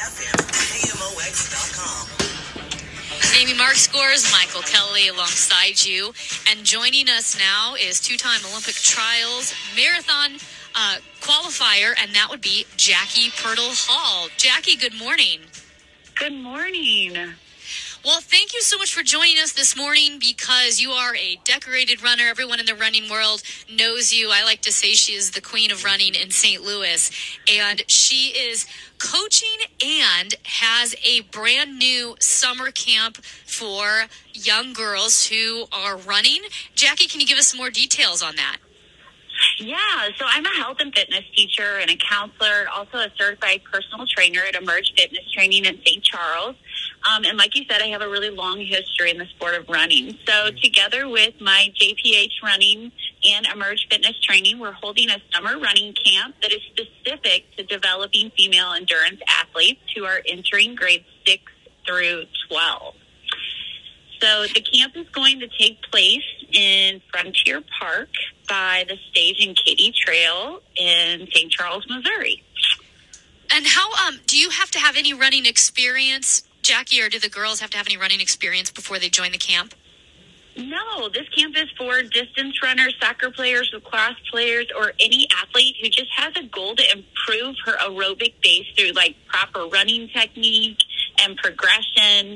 FM, KMOX.com. Amy Mark scores, Michael Kelly alongside you. And joining us now is two-time Olympic trials marathon qualifier, and that would be Jackie Pirtle Hall. Jackie, good morning. Good morning. Well, thank you so much for joining us this morning because you are a decorated runner. Everyone in the running world knows you. I like to say she is the queen of running in St. Louis. And she is coaching and has a brand new summer camp for young girls who are running. Jackie, can you give us some more details on that? Yeah, so I'm a health and fitness teacher and a counselor, also a certified personal trainer at Emerge Fitness Training in St. Charles. And like you said, I have a really long history in the sport of running. So together with my JPH Running and Emerge Fitness Training, we're holding a summer running camp that is specific to developing female endurance athletes who are entering grades 6 through 12. So the camp is going to take place in Frontier Park by the Stage and Katy Trail in St. Charles, Missouri. And how do you have to have any running experience, Jackie, or do the girls have to have any running experience before they join the camp? No, this camp is for distance runners, soccer players, lacrosse players, or any athlete who just has a goal to improve her aerobic base through like proper running technique and progression.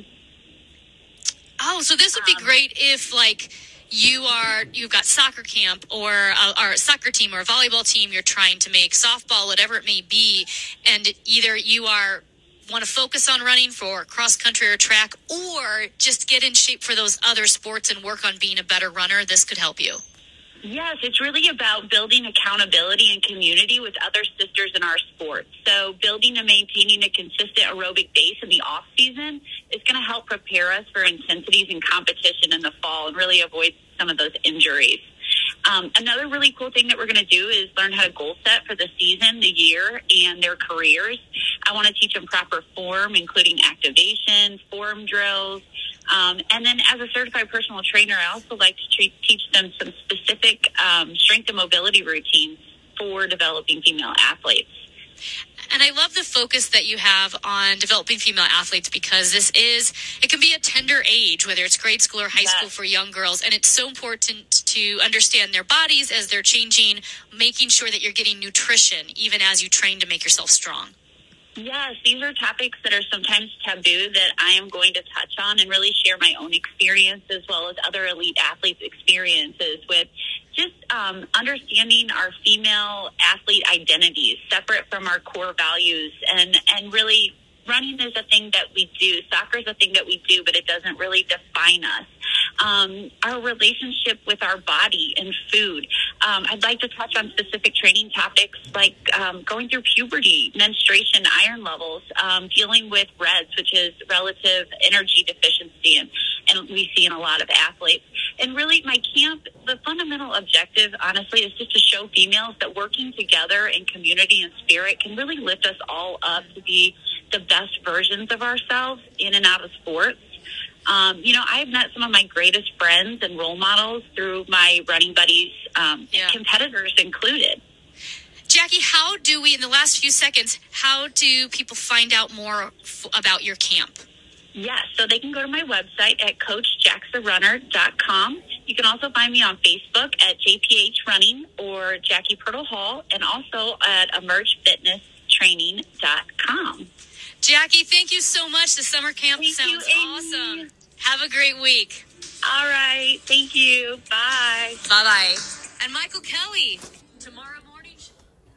Oh, so this would be great if, like, you've got soccer camp or a soccer team or a volleyball team you're trying to make, softball, whatever it may be, and either you want to focus on running for cross country or track, or just get in shape for those other sports and work on being a better runner. This could help you. Yes, it's really about building accountability and community with other sisters in our sport. So building and maintaining a consistent aerobic base in the off season is going to help prepare us for intensities and competition in the fall and really avoid some of those injuries. Another really cool thing that we're going to do is learn how to goal set for the season, the year, and their careers. I want to teach them proper form, including activation, form drills. And then as a certified personal trainer, I also like to teach them some specific strength and mobility routines for developing female athletes. And I love the focus that you have on developing female athletes because it can be a tender age, whether it's grade school or high school for young girls. And it's so important to understand their bodies as they're changing, making sure that you're getting nutrition, even as you train to make yourself strong. Yes, these are topics that are sometimes taboo that I am going to touch on and really share my own experience as well as other elite athletes' experiences with just understanding our female athlete identities separate from our core values and really running is a thing that we do. Soccer is a thing that we do, but it doesn't really define us. Our relationship with our body and food. I'd like to touch on specific training topics like going through puberty, menstruation, iron levels, dealing with REDS, which is relative energy deficiency, and we see in a lot of athletes. And really, my camp, the fundamental objective, honestly, is just to show females that working together in community and spirit can really lift us all up to be the best versions of ourselves in and out of sports. I've met some of my greatest friends and role models through my running buddies, competitors included. Jackie, in the last few seconds, how do people find out more about your camp? Yes, so they can go to my website at CoachJackTheRunner.com. You can also find me on Facebook at JPH Running or Jackie Pirtle Hall, and also at EmergeFitnessTraining.com. Jackie, thank you so much. The summer camp sounds awesome. Have a great week. All right. Thank you. Bye. Bye-bye. And Michael Kelly, tomorrow.